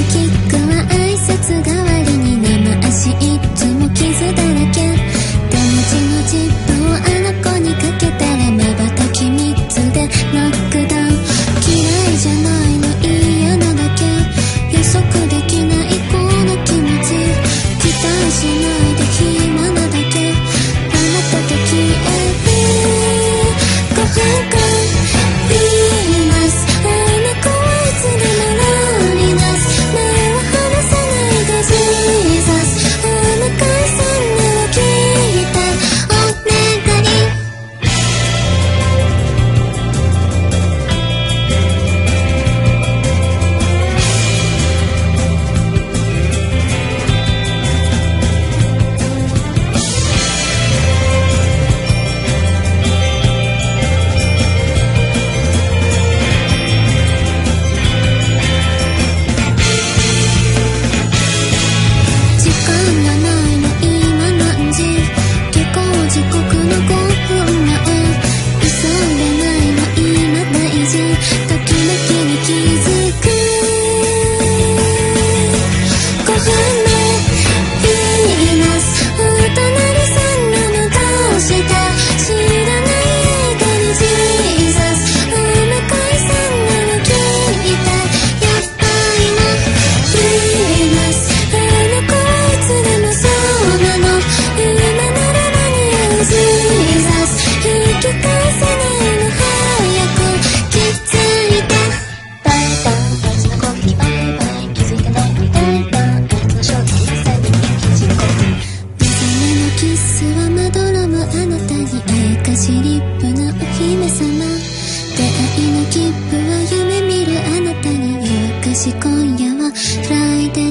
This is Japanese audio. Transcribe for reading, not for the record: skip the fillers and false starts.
キックは挨拶代わりに生足いつも傷だらけ。手持ちのチップをあの子にかけたら瞬き3つでノックダウン。嫌いじゃないの嫌なだけ。予測できないこの気持ち。期待しないで暇なだけ。あなたと消える5分間ビーナス。あの子はいつでもローリナス。目を離さないでジーザス。お迎えさんなら聞いてお願い。時間がないの今何時。下校時刻の5分前。急いでないの今大事。ときめきに気づく5分前ビーナス。お隣さんなのどうした。知らない間にジーザス。お迎えさんなら聞いてやばいなビーナス。あの子はいつでもそうなの。今なら間に合うジーザス。引き返せないの早く気づいて。バイバイあいつの攻撃バイバイ。気づいてないのにバイバイ。あいつの正直に最後に禁止の攻撃。目覚めのキッスはまどろむあなたにええかしリップなお姫様。出会いの切符は夢見るあなたに夜更かし今夜はフライデー